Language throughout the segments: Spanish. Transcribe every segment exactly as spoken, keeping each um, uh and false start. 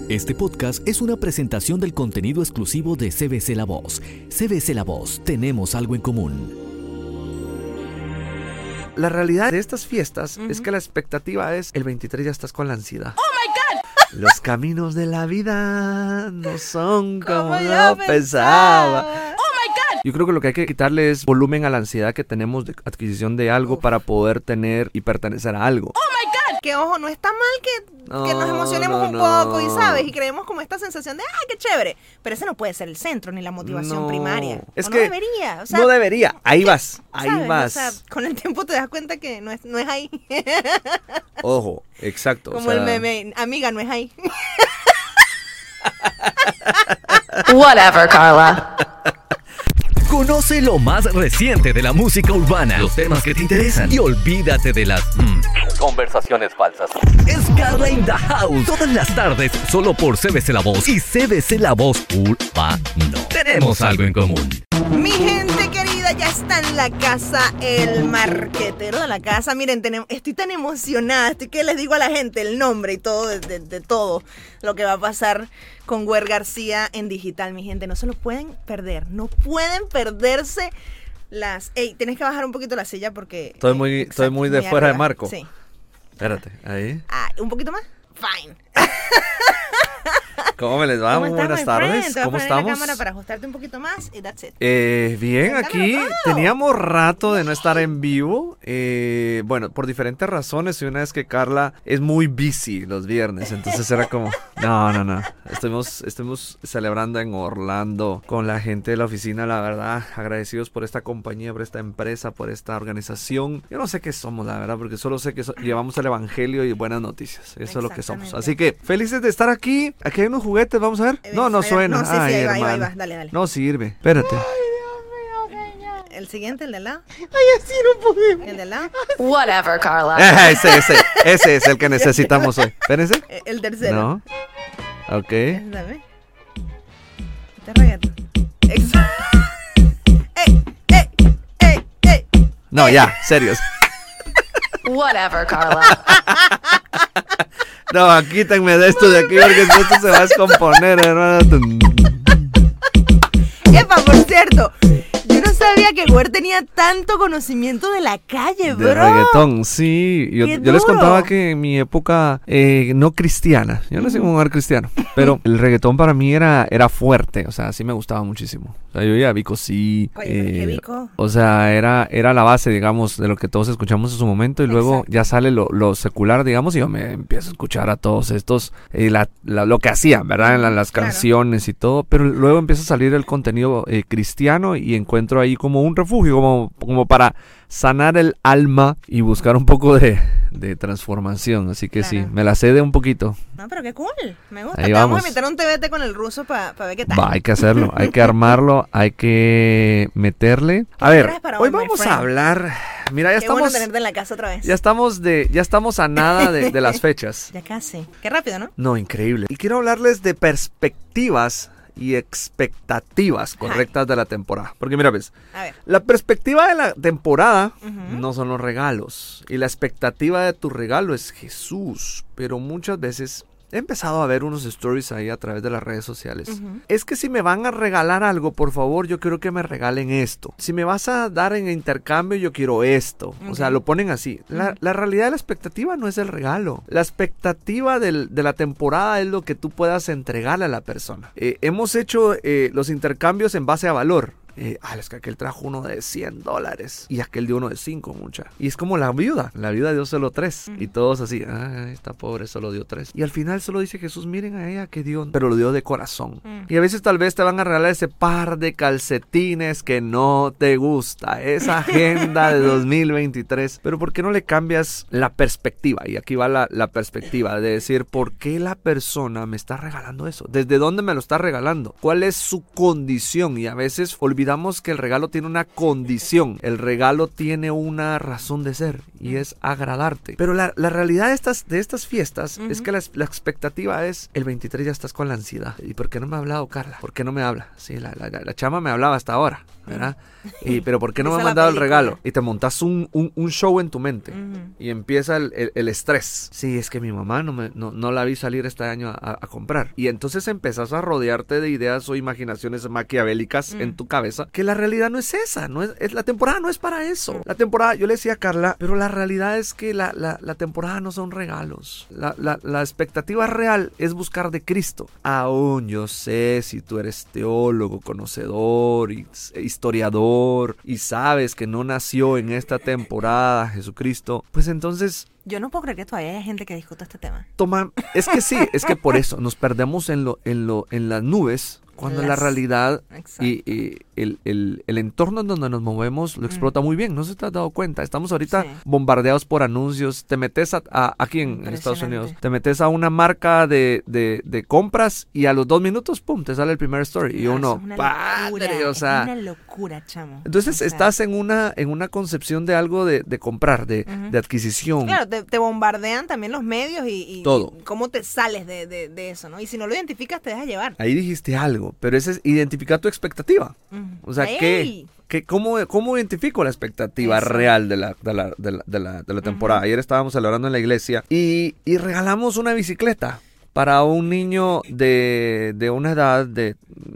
Este podcast es una presentación del contenido exclusivo de C B C La Voz. C B C La Voz, tenemos algo en común. La realidad de estas fiestas uh-huh. es que la expectativa es el veintitrés ya estás con la ansiedad. ¡Oh, my God! Los caminos de la vida no son como, como yo pensaba. ¡Oh, my God! Yo creo que lo que hay que quitarle es volumen a la ansiedad que tenemos de adquisición de algo Uf. para poder tener y pertenecer a algo. ¡Oh, my God! Que ojo, no está mal que, no, que nos emocionemos no, un no. poco y sabes, y creemos como esta sensación de ¡ah, qué chévere! Pero ese no puede ser el centro ni la motivación no. primaria. Es o que no debería. O sea, no debería. Ahí vas, ahí ¿sabes? vas. O sea, con el tiempo te das cuenta que no es, no es ahí. Ojo, exacto. Como o sea... el meme, amiga, no es ahí. Whatever, Carla. Conoce lo más reciente de la música urbana, los temas que te interesan y olvídate de las mm, conversaciones falsas. Es Carla in the House, todas las tardes, solo por C B C La Voz y C B C La Voz Urbano. Tenemos algo en común. Mi gente querida, ya está en la casa el marquetero de la casa. Miren, tenem- estoy tan emocionada, estoy que les digo a la gente el nombre y todo, de, de, de todo lo que va a pasar con Guer García en digital, mi gente. No se lo pueden perder, no pueden perderse las... Ey, tienes que bajar un poquito la silla porque... Estoy muy, eh, estoy muy de muy fuera arriba. de marco. Sí. Espérate, ahí. Ah, ¿un poquito más? Fine. ¿Cómo me les va? ¿Cómo Muy estás, buenas my tardes. friend? Te voy a ¿Cómo poner estamos? la cámara para ajustarte un poquito más y that's it. Eh, bien, Cuéntamelo aquí todo. teníamos rato de no estar en vivo. Eh, bueno, por diferentes razones. Y una es que Carla es muy busy los viernes. Entonces era como, no, no, no. Estuvimos, estuvimos celebrando en Orlando con la gente de la oficina. La verdad, agradecidos por esta compañía, por esta empresa, por esta organización. Yo no sé qué somos, la verdad, porque solo sé que so- llevamos el evangelio y buenas noticias. Eso es lo que somos. Así que felices de estar aquí. Aquí hay unos juguetes, vamos a ver. No, no suena. No, sí, sí, Ay, ahí va, ahí va, hermano. ahí va. Dale, dale. No sirve. Espérate. El siguiente, el de al lado. Ay, así no podemos. El de al lado. Whatever, Carla. Ah, ese, ese, ese es el que necesitamos hoy. Espérense. Eh, El tercero. No. Ok. Dame. Este reggaetón. Exacto. ¡Ey, ey, ey, ey! No, ya, serios. Whatever, Carla. No, quítenme de esto de aquí porque esto se va a descomponer, hermano. Epa, por cierto, yo no sabía que Guer tenía tanto conocimiento de la calle, bro. De reggaetón, sí. Yo, ¡Qué yo les duro! contaba que en mi época eh, no cristiana, yo nací en un hogar cristiano, pero el reggaetón para mí era, era fuerte, o sea, sí me gustaba muchísimo. O sea, yo oía a Vico, sí. Oye, pero ¿qué eh, Vico? O sea, era, era la base, digamos, de lo que todos escuchamos en su momento y luego Exacto. ya sale lo, lo secular, digamos, y yo me empiezo a escuchar a todos estos, eh, la, la, lo que hacían, ¿verdad? En la, las Claro. canciones y todo, pero luego empieza a salir el contenido eh, cristiano y encuentro ahí como un refugio, como, como para sanar el alma y buscar un poco de, de transformación, así que Claro. sí, me la cede un poquito. No, pero qué cool. Me gusta. Ahí Te vamos. vamos a invitar a un T B T con el ruso para pa ver qué tal. Va, hay que hacerlo, hay que armarlo, hay que meterle. A ¿Qué ver, traes para hoy hoy, my vamos a friend? hablar. Mira, ya Qué bueno estamos, tenerte en la casa otra vez. ya estamos de, ya estamos a nada de, de las fechas. Ya casi. Qué rápido, ¿no? No, increíble. Y quiero hablarles de perspectivas y expectativas correctas de la temporada. Porque mira, ves, A ver. la perspectiva de la temporada Ujú. no son los regalos. Y la expectativa de tu regalo es Jesús. Pero muchas veces he empezado a ver unos stories ahí a través de las redes sociales. Ujú. Es que si me van a regalar algo, por favor, yo quiero que me regalen esto. Si me vas a dar en intercambio, yo quiero esto. O sea, Ok. lo ponen así. La, la realidad de la expectativa no es el regalo. La expectativa del- de la temporada es lo que tú puedas entregarle a la persona. Eh, hemos hecho eh, los intercambios en base a valor. Eh, ah, es que aquel trajo uno de cien dólares y aquel dio uno de cinco, mucha. Y es como la viuda. La viuda dio solo tres. Ujú. Y todos así, ay, esta pobre solo dio tres. Y al final solo dice Jesús, miren a ella que dio, pero lo dio de corazón. Mm. Y a veces tal vez te van a regalar ese par de calcetines que no te gusta. Esa agenda de dos mil veintitrés. Pero ¿por qué no le cambias la perspectiva? Y aquí va la, la perspectiva de decir, ¿por qué la persona me está regalando eso? ¿Desde dónde me lo está regalando? ¿Cuál es su condición? Y a veces olvidamos olvidamos que el regalo tiene una condición, el regalo tiene una razón de ser y es agradarte. Pero la, la realidad de estas, de estas fiestas uh-huh. es que la, la expectativa es el veintitrés ya estás con la ansiedad. ¿Y por qué no me ha hablado Carla? ¿Por qué no me habla? Sí, la, la, la chama me hablaba hasta ahora, ¿verdad? Y, pero ¿por qué no me ha mandado el regalo? Y te montas un, un, un show en tu mente uh-huh. y empieza el, el, el estrés. Sí, es que mi mamá no, me, no, no la vi salir este año a, a comprar. Y entonces empezás a rodearte de ideas o imaginaciones maquiavélicas uh-huh. en tu cabeza, que la realidad no es esa, no es, es la temporada no es para eso. La temporada, yo le decía a Carla, pero la realidad es que la, la, la temporada no son regalos. La, la, la expectativa real es buscar de Cristo. Aún yo sé si tú eres teólogo, conocedor, historiador, y sabes que no nació en esta temporada Jesucristo, pues entonces... Yo no puedo creer que todavía haya gente que discuta este tema. Toma, es que sí, es que por eso nos perdemos en, lo, en, lo, en las nubes, cuando las, la realidad y, y el, el, el entorno en donde nos movemos lo explota mm. muy bien. No se te has dado cuenta. Estamos ahorita sí. bombardeados por anuncios. Te metes a, a, aquí en, en Estados Unidos, te metes a una marca de, de, de compras y a los dos minutos, pum, te sale el primer story. No, y uno, padre, o sea. Es una locura, chamo. Entonces o sea, estás en una, en una concepción de algo de, de comprar, de, uh-huh. de adquisición. Claro, te, te bombardean también los medios y, y todo. Y cómo te sales de, de, de eso, ¿no? Y si no lo identificas, te dejas llevar. Ahí dijiste algo. Pero ese es identificar tu expectativa. Uh-huh. O sea, ¿qué, qué, cómo, ¿cómo identifico la expectativa Eso. real de la, de la, de la, de la, de la temporada? Uh-huh. Ayer estábamos celebrando en la iglesia y, y regalamos una bicicleta para un niño de, de una edad de,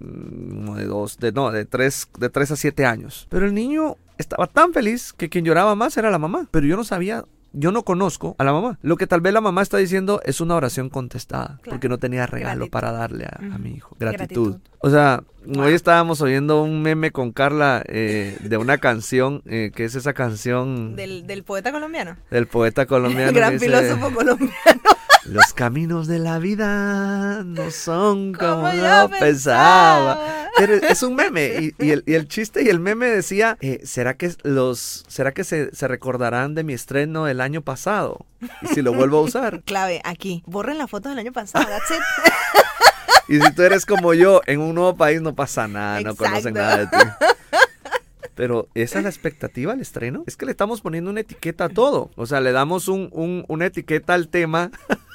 de dos, de, no, de tres, de tres a siete años. Pero el niño estaba tan feliz que quien lloraba más era la mamá. Pero yo no sabía... Yo no conozco a la mamá. Lo que tal vez la mamá está diciendo es una oración contestada. Claro. Porque no tenía regalo Gratitud. para darle a, uh-huh. a mi hijo. Gratitud. Gratitud. O sea, wow. hoy estábamos oyendo un meme con Carla eh, de una canción, eh, que es esa canción... ¿Del, del poeta colombiano? Del poeta colombiano. El gran filósofo colombiano. Los caminos de la vida no son como, como yo pensaba. Pero es un meme. Y, y, el, y el chiste y el meme decía, eh, ¿será que los será que se, se recordarán de mi estreno el año pasado? Y si lo vuelvo a usar. Clave, aquí. Borren las fotos del año pasado. That's it. Y si tú eres como yo, en un nuevo país no pasa nada. Exacto. No conocen nada de ti. Pero esa es la expectativa al estreno. Es que le estamos poniendo una etiqueta a todo. O sea, le damos un, un, una etiqueta al tema.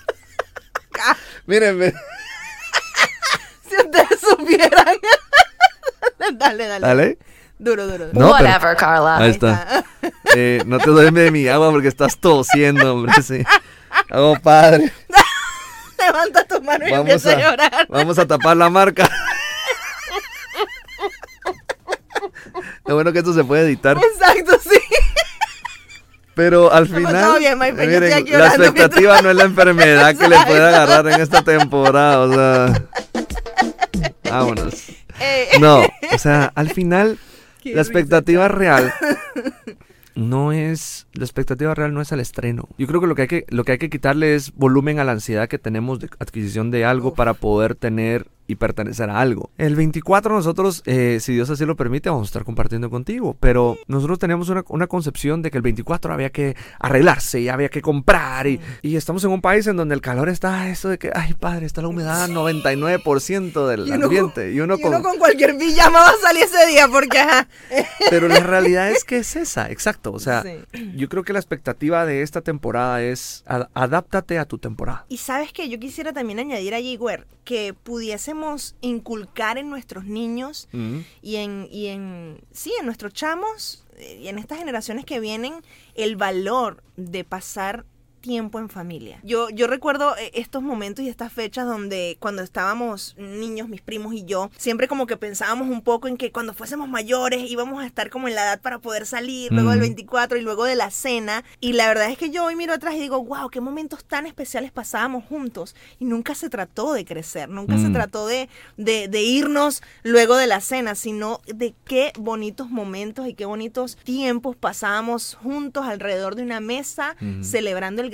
Mírenme. Si ustedes supieran. Dale, dale. Dale. Duro, duro. duro. No, Whatever, pero... Carla. Ahí está. Eh, no te duerme de mi agua porque estás tosiendo, hombre. Sí. Oh, padre. Levanta tu mano y vamos empieza a, a llorar. Vamos a tapar la marca. Lo bueno que esto se puede editar. Exacto, sí. Pero al final, no, bien, Mike, miren, la expectativa mientras... no es la enfermedad que les puede agarrar en esta temporada, o sea, vámonos. Eh. No, o sea, al final, Qué la expectativa risa. real no es, la expectativa real no es al estreno. Yo creo que lo que hay que, lo que hay que quitarle es volumen a la ansiedad que tenemos de adquisición de algo Uf. para poder tener y pertenecer a algo. El veinticuatro nosotros, eh, si Dios así lo permite, vamos a estar compartiendo contigo, pero nosotros teníamos una, una concepción de que el veinticuatro había que arreglarse y había que comprar y, y estamos en un país en donde el calor está, eso de que, ay padre, está la humedad sí. noventa y nueve por ciento del y uno, ambiente y uno, y con, uno con cualquier pijama va a salir ese día porque ajá. Pero la realidad es que es esa, exacto, o sea, sí. yo creo que la expectativa de esta temporada es ad, adáptate a tu temporada. Y sabes que yo quisiera también añadir allí, Güer, que pudiésemos inculcar en nuestros niños uh-huh. y en y en sí en nuestros chamos y en estas generaciones que vienen el valor de pasar tiempo en familia. Yo yo recuerdo estos momentos y estas fechas donde cuando estábamos niños, mis primos y yo, siempre como que pensábamos un poco en que cuando fuésemos mayores íbamos a estar como en la edad para poder salir, mm. luego del veinticuatro y luego de la cena. Y la verdad es que yo hoy miro atrás y digo, wow, qué momentos tan especiales pasábamos juntos. Y nunca se trató de crecer, nunca mm. se trató de, de, de irnos luego de la cena, sino de qué bonitos momentos y qué bonitos tiempos pasábamos juntos alrededor de una mesa, mm. celebrando el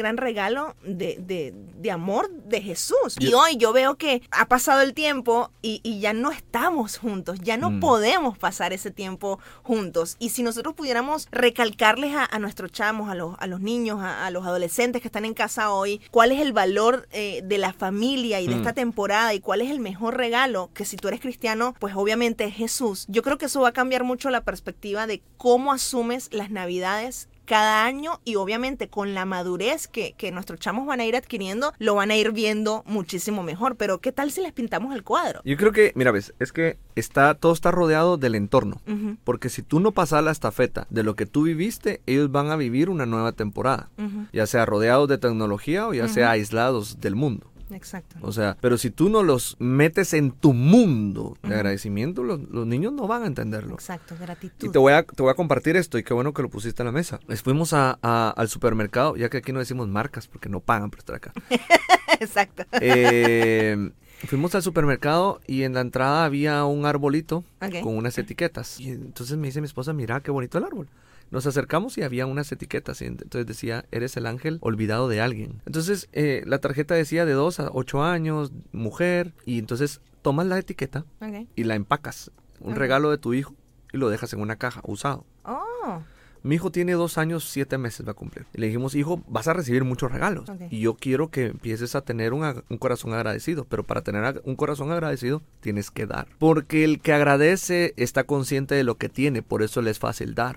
gran regalo de, de, de amor de Jesús. Y hoy yo veo que ha pasado el tiempo y, y ya no estamos juntos, ya no mm. podemos pasar ese tiempo juntos. Y si nosotros pudiéramos recalcarles a, a nuestros chamos, a los, a los niños, a, a los adolescentes que están en casa hoy, cuál es el valor eh, de la familia y de mm. esta temporada y cuál es el mejor regalo, que si tú eres cristiano, pues obviamente es Jesús. Yo creo que eso va a cambiar mucho la perspectiva de cómo asumes las Navidades cada año, y obviamente con la madurez que, que nuestros chamos van a ir adquiriendo, lo van a ir viendo muchísimo mejor. Pero ¿qué tal si les pintamos el cuadro? Yo creo que, mira, ves, es que está todo está rodeado del entorno, uh-huh. porque si tú no pasas la estafeta de lo que tú viviste, ellos van a vivir una nueva temporada, uh-huh. ya sea rodeados de tecnología o ya uh-huh. sea aislados del mundo. Exacto. O sea, pero si tú no los metes en tu mundo de uh-huh. agradecimiento, los, los niños no van a entenderlo. Exacto, gratitud. Y te voy a, te voy a compartir esto, y qué bueno que lo pusiste en la mesa. Les fuimos a, a, al supermercado, ya que aquí no decimos marcas porque no pagan por estar acá. Exacto. Eh, fuimos al supermercado y en la entrada había un arbolito okay. con unas etiquetas. Y entonces me dice mi esposa, mira qué bonito el árbol. Nos acercamos y había unas etiquetas, y entonces decía, eres el ángel olvidado de alguien. Entonces eh, la tarjeta decía de dos a ocho años, mujer, y entonces tomas la etiqueta okay. y la empacas, un okay. regalo de tu hijo, y lo dejas en una caja, usado. Oh. Mi hijo tiene dos años, siete meses va a cumplir. Y le dijimos, hijo, vas a recibir muchos regalos. Okay. Y yo quiero que empieces a tener un, un corazón agradecido. Pero para tener un corazón agradecido, tienes que dar. Porque el que agradece está consciente de lo que tiene, por eso le es fácil dar.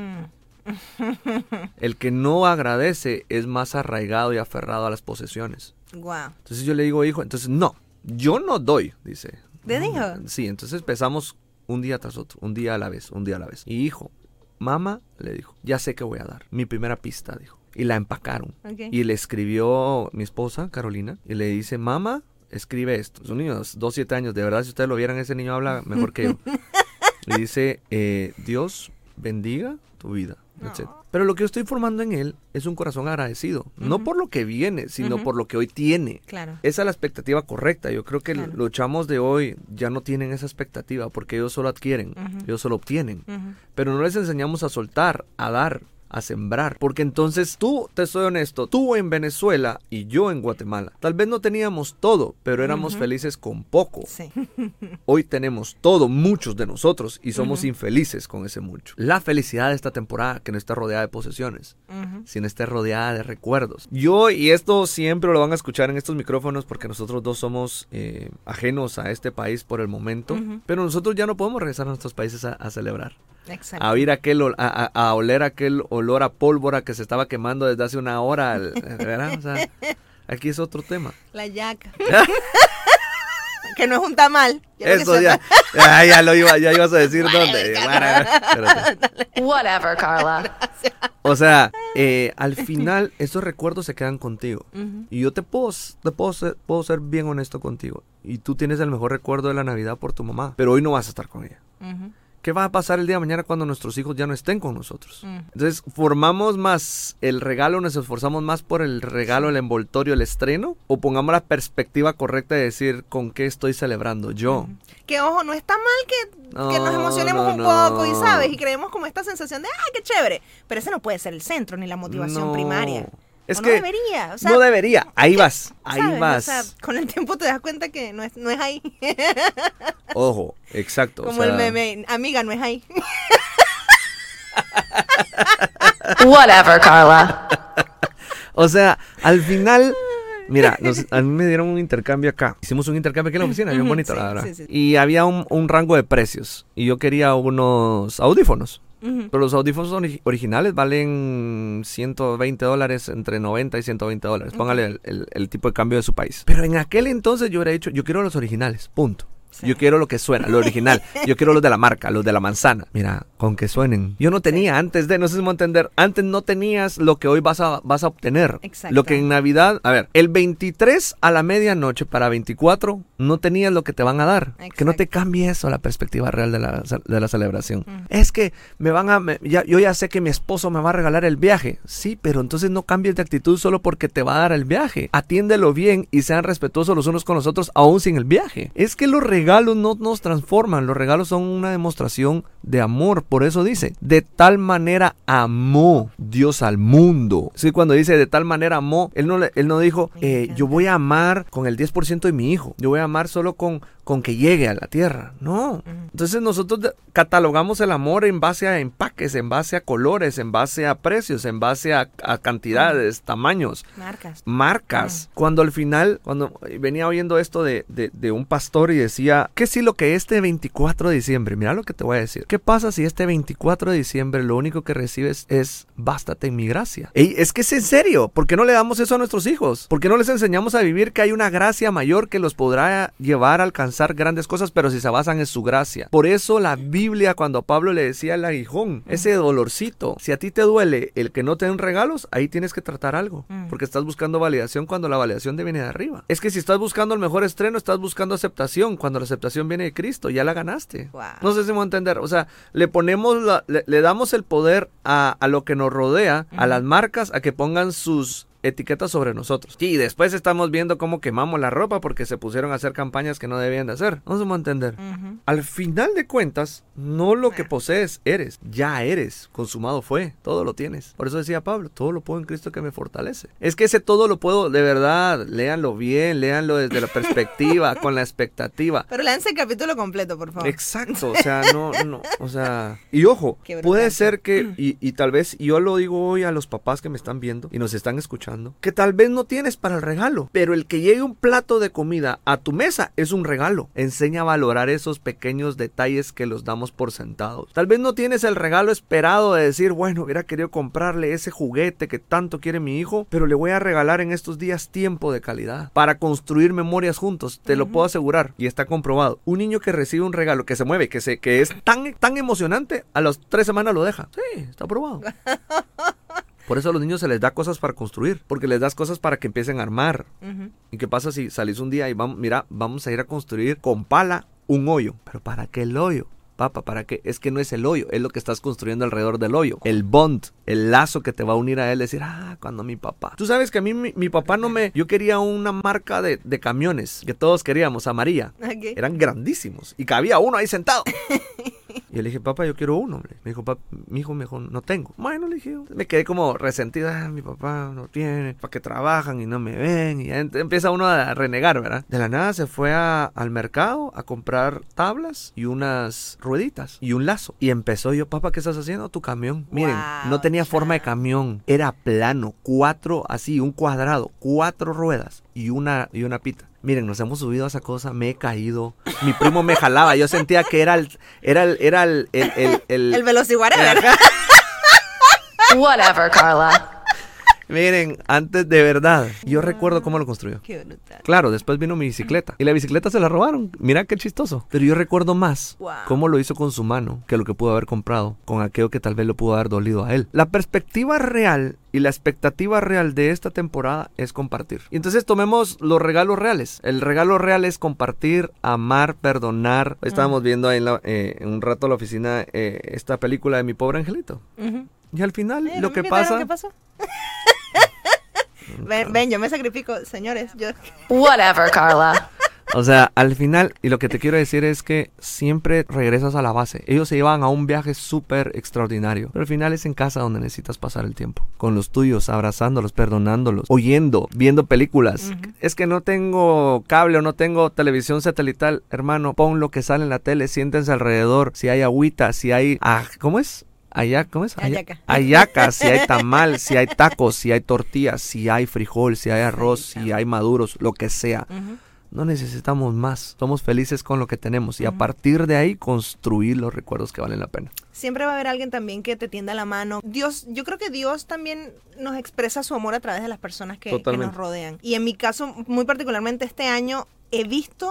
El que no agradece es más arraigado y aferrado a las posesiones. Wow. Entonces yo le digo, hijo, entonces no, yo no doy, dice. ¿Te dijo? Sí, entonces empezamos un día tras otro, un día a la vez, un día a la vez. Y hijo, mamá, le dijo, ya sé qué voy a dar. Mi primera pista, dijo. Y la empacaron. Okay. Y le escribió mi esposa, Carolina, y le dice, mamá, escribe esto. Son niños, dos, siete años, de verdad, si ustedes lo vieran, ese niño habla mejor que yo. Le dice, eh, Dios bendiga tu vida, etcétera. No. Pero lo que yo estoy formando en él es un corazón agradecido, uh-huh. no por lo que viene, sino uh-huh. por lo que hoy tiene. Claro. Esa es la expectativa correcta. Yo creo que claro. los chamos de hoy ya no tienen esa expectativa, porque ellos solo adquieren, uh-huh. ellos solo obtienen. Uh-huh. Pero no les enseñamos a soltar, a dar, a sembrar, porque entonces tú, te soy honesto, tú en Venezuela y yo en Guatemala, tal vez no teníamos todo, pero éramos uh-huh. felices con poco. Sí. Hoy tenemos todo, muchos de nosotros, y somos uh-huh. infelices con ese mucho. La felicidad de esta temporada, que no está rodeada de posesiones, uh-huh. sino está rodeada de recuerdos. Yo, y esto siempre lo van a escuchar en estos micrófonos, porque nosotros dos somos eh, ajenos a este país por el momento, uh-huh. pero nosotros ya no podemos regresar a nuestros países a, a celebrar. Exacto. A oír aquel, a, a, a oler aquel olor a pólvora que se estaba quemando desde hace una hora, ¿verdad? O sea, aquí es otro tema. La yaca. Que no es un tamal. Eso ya, ya, ya lo iba, ya ibas a decir dónde. Whatever, Carla. O sea, eh, al final esos recuerdos se quedan contigo. Uh-huh. Y yo te puedo, te puedo ser, puedo ser bien honesto contigo. Y tú tienes el mejor recuerdo de la Navidad por tu mamá, pero hoy no vas a estar con ella. Uh-huh. ¿Qué va a pasar el día de mañana cuando nuestros hijos ya no estén con nosotros? Mm. Entonces, ¿formamos más el regalo, nos esforzamos más por el regalo, el envoltorio, el estreno? ¿O pongamos la perspectiva correcta de decir con qué estoy celebrando yo? Mm. Que ojo, no está mal que, no, que nos emocionemos no, un no. poco y sabes, y creemos como esta sensación de, ¡ah, qué chévere! Pero ese no puede ser el centro ni la motivación no. primaria. Es o que no debería, o sea, no debería, ahí ¿qué? vas, ahí ¿Sabes? vas. O sea, con el tiempo te das cuenta que no es, no es ahí. Ojo, exacto. Como o sea... el meme, amiga, no es ahí. Whatever, Carla. O sea, al final, mira, nos, a mí me dieron un intercambio acá. Hicimos un intercambio aquí en la oficina, bien bonito, sí, la verdad. Sí, sí. Y había un, un rango de precios. Y yo quería unos audífonos. Uh-huh. Pero los audífonos ori- originales valen ciento veinte dólares, entre noventa y ciento veinte dólares. Uh-huh. Póngale el, el, el tipo de cambio de su país. Pero en aquel entonces yo hubiera dicho, yo quiero los originales, punto. Sí. Yo quiero lo que suena, lo original. Yo quiero los de la marca, los de la manzana. Mira, con que suenen. Yo no tenía sí. antes de, no sé si me voy a entender, antes no tenías lo que hoy vas a, vas a obtener. Exacto. Lo que en Navidad, a ver, el veintitrés a la medianoche para veinticuatro no tenías lo que te van a dar. Exacto. Que no te cambie eso, la perspectiva real de la, de la celebración. Uh-huh. Es que me van a, me, ya, yo ya sé que mi esposo me va a regalar el viaje. Sí, pero entonces no cambies de actitud solo porque te va a dar el viaje. Atiéndelo bien y sean respetuosos los unos con los otros, aún sin el viaje. Es que los regalos no nos transforman, los regalos son una demostración de amor. Por eso dice, de tal manera amó Dios al mundo. Sí, cuando dice de tal manera amó, él no, él no dijo, eh, yo voy a amar con el diez por ciento de mi hijo, yo voy a amar solo con, con que llegue a la tierra. No. Entonces nosotros catalogamos el amor en base a empaques, en base a colores, en base a precios, en base a, a cantidades, tamaños. Marcas. Marcas. Cuando al final, cuando venía oyendo esto de, de, de un pastor y decía, ¿qué si lo que este veinticuatro de diciembre, mira lo que te voy a decir, ¿qué pasa si este veinticuatro de diciembre lo único que recibes es bástate en mi gracia? Ey, es que es en serio, ¿por qué no le damos eso a nuestros hijos? ¿Por qué no les enseñamos a vivir que hay una gracia mayor que los podrá llevar a alcanzar grandes cosas, pero si se basan en su gracia? Por eso la Biblia, cuando Pablo le decía al aguijón, ese dolorcito, si a ti te duele el que no te den regalos, ahí tienes que tratar algo, porque estás buscando validación cuando la validación te viene de arriba. Es que si estás buscando el mejor estreno, estás buscando aceptación, cuando la aceptación viene de Cristo, ya la ganaste. Wow. No sé si me voy a entender, o sea, le ponemos, la, le, le damos el poder a, a lo que nos rodea, uh-huh. a las marcas, a que pongan sus etiquetas sobre nosotros. Sí, y después estamos viendo cómo quemamos la ropa porque se pusieron a hacer campañas que no debían de hacer. No se me va a entender. Uh-huh. Al final de cuentas, no lo que posees eres, ya eres, consumado fue, todo lo tienes. Por eso decía Pablo, todo lo puedo en Cristo que me fortalece. Es que ese todo lo puedo, de verdad, léanlo bien, léanlo desde la perspectiva, con la expectativa. Pero léanse el capítulo completo, por favor. Exacto, o sea, no, no, o sea, y ojo, puede ser que, y, y tal vez, yo lo digo hoy a los papás que me están viendo y nos están escuchando, que tal vez no tienes para el regalo, pero el que llegue un plato de comida a tu mesa es un regalo. Enseña a valorar esos pequeños detalles que los damos por sentados. Tal vez no tienes el regalo esperado de decir, bueno, hubiera querido comprarle ese juguete que tanto quiere mi hijo, pero le voy a regalar en estos días tiempo de calidad para construir memorias juntos. Te uh-huh. lo puedo asegurar y está comprobado. Un niño que recibe un regalo que se mueve, que, se, que es tan, tan emocionante, a las tres semanas lo deja. Sí, está probado. Por eso a los niños se les da cosas para construir, porque les das cosas para que empiecen a armar. Uh-huh. ¿Y qué pasa si salís un día y vamos, mira, vamos a ir a construir con pala un hoyo? ¿Pero para qué el hoyo? Papá, ¿para qué? Es que no es el hoyo, es lo que estás construyendo alrededor del hoyo. El bond, el lazo que te va a unir a él, decir, ah, cuando mi papá. Tú sabes que a mí, mi, mi papá no me... Yo quería una marca de, de camiones, que todos queríamos, amarilla. Okay. Eran grandísimos, y cabía uno ahí sentado. Y yo le dije, papá, yo quiero uno, hombre. Me dijo, papá, mi hijo me dijo, no tengo. Bueno, le dije, me quedé como resentida. Ah, mi papá no tiene, para que trabajan y no me ven. Y empieza uno a renegar, ¿verdad? De la nada se fue a, al mercado a comprar tablas y unas rueditas y un lazo. Y empezó yo, papá, ¿qué estás haciendo? Tu camión. Miren, wow, no tenía forma de camión. Era plano, cuatro, así, un cuadrado, cuatro ruedas y una, y una pita. Miren, nos hemos subido a esa cosa, me he caído. Mi primo me jalaba, yo sentía que era el... Era el... Era el... El, el, el, el velociwhatever. Whatever, Carla. Miren, antes de verdad, yo recuerdo cómo lo construyó. Qué brutal. Claro, después vino mi bicicleta. Y la bicicleta se la robaron. Mira qué chistoso. Pero yo recuerdo más wow. cómo lo hizo con su mano que lo que pudo haber comprado con aquello que tal vez le pudo haber dolido a él. La perspectiva real y la expectativa real de esta temporada es compartir. Y entonces tomemos los regalos reales. El regalo real es compartir, amar, perdonar. Uh-huh. Estábamos viendo ahí en, la, eh, en un rato en la oficina eh, esta película de Mi Pobre Angelito. Uh-huh. Y al final eh, lo que pasa... ¿Qué pasó? Ven, ven, yo me sacrifico, señores. Yo... Whatever, Carla. O sea, al final, y lo que te quiero decir es que siempre regresas a la base. Ellos se llevan a un viaje súper extraordinario, pero al final es en casa donde necesitas pasar el tiempo. Con los tuyos, abrazándolos, perdonándolos, oyendo, viendo películas. Uh-huh. Es que no tengo cable o no tengo televisión satelital. Hermano, pon lo que sale en la tele, siéntense alrededor. Si hay agüita, si hay... Ah, ¿cómo es? Ayaca, ¿cómo es? Ayaca. Ayaca, si hay tamal, si hay tacos, si hay tortillas, si hay frijol, si hay arroz, sí, si hay maduros, lo que sea. Uh-huh. No necesitamos más. Somos felices con lo que tenemos. Y uh-huh. a partir de ahí construir los recuerdos que valen la pena. Siempre va a haber alguien también que te tienda la mano. Dios, yo creo que Dios también nos expresa su amor a través de las personas que, que nos rodean. Y en mi caso, muy particularmente este año, he visto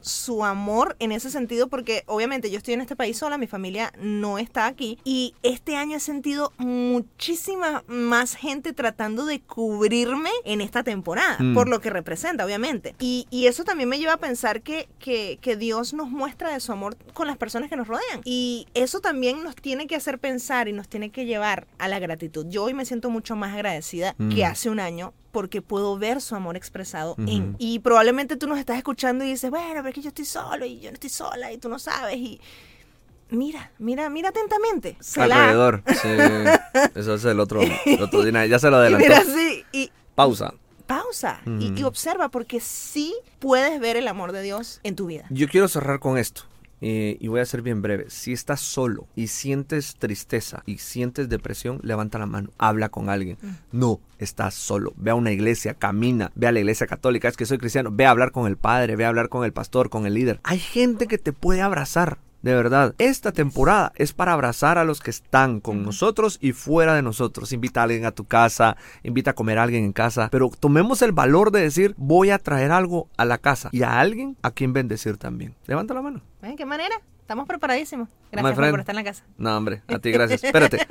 su amor en ese sentido, porque obviamente yo estoy en este país sola, mi familia no está aquí, y este año he sentido muchísima más gente tratando de cubrirme en esta temporada, mm. por lo que representa, obviamente. Y, y eso también me lleva a pensar que, que, que Dios nos muestra de su amor con las personas que nos rodean. Y eso también nos tiene que hacer pensar y nos tiene que llevar a la gratitud. Yo hoy me siento mucho más agradecida mm. que hace un año, porque puedo ver su amor expresado uh-huh. en... Y probablemente tú nos estás escuchando y dices, bueno, pero es que yo estoy solo y yo no estoy sola y tú no sabes. Y mira, mira, mira atentamente. Alrededor. Sí. Eso es el otro, el otro día. Ya se lo adelantó. Y mira, sí. Y, pausa. Pausa. Uh-huh. Y, y observa, porque sí puedes ver el amor de Dios en tu vida. Yo quiero cerrar con esto. Eh, y voy a ser bien breve. Si estás solo y sientes tristeza y sientes depresión, levanta la mano, habla con alguien. Mm. No estás solo. Ve a una iglesia, camina, ve a la iglesia católica. Es que soy cristiano. Ve a hablar con el padre, ve a hablar con el pastor, con el líder. Hay gente que te puede abrazar. De verdad, esta temporada es para abrazar a los que están con nosotros y fuera de nosotros. Invita a alguien a tu casa, invita a comer a alguien en casa, pero tomemos el valor de decir, voy a traer algo a la casa y a alguien a quien bendecir también. Levanta la mano. ¿De qué manera? Estamos preparadísimos. Gracias por estar en la casa. No, hombre, a ti gracias. Espérate.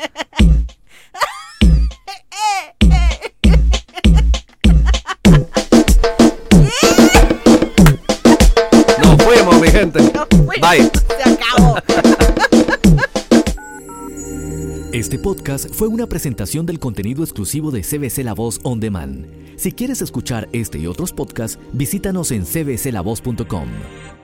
Nos fuimos, mi gente. Nos fuimos. Bye. Se acabó. Este podcast fue una presentación del contenido exclusivo de C B C La Voz On Demand. Si quieres escuchar este y otros podcasts, visítanos en c b c la voz punto com.